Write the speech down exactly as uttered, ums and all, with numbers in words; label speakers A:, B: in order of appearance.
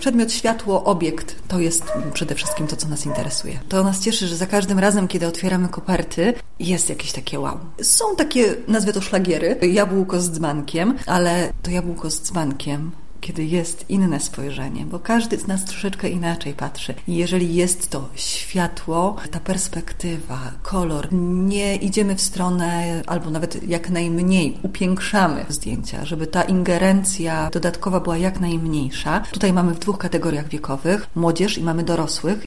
A: Przedmiot, światło, obiekt to jest przede wszystkim to, co nas interesuje. To nas cieszy, że za każdym razem, kiedy otwieramy koperty, jest jakieś takie wow. Są takie, nazwę to szlagiery, jabłko z dzbankiem, ale to jabłko z dzbankiem, kiedy jest inne spojrzenie, bo każdy z nas troszeczkę inaczej patrzy. I jeżeli jest to światło, ta perspektywa, kolor, nie idziemy w stronę, albo nawet jak najmniej upiększamy zdjęcia, żeby ta ingerencja dodatkowa była jak najmniejsza. Tutaj mamy w dwóch kategoriach wiekowych, młodzież i mamy dorosłych.